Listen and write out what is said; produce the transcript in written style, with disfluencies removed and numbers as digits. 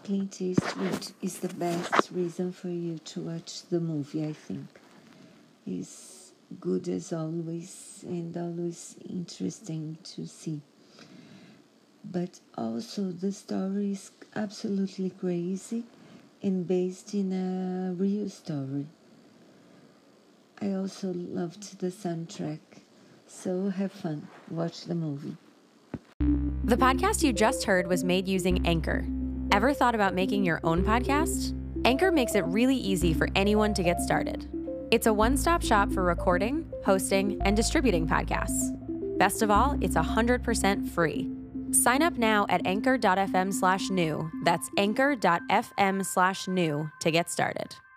Clint Eastwood is the best reason for you to watch the movie, I think. He's good as always and always interesting to see. But also the story is absolutely crazy and based in a real story. I also loved the soundtrack, so have fun, watch the movie. The podcast you just heard was made using Anchor. Ever thought about making your own podcast? Anchor makes it really easy for anyone to get started. It's a one-stop shop for recording, hosting, and distributing podcasts. Best of all, it's 100% free. Sign up now at anchor.fm/new. That's anchor.fm/new to get started.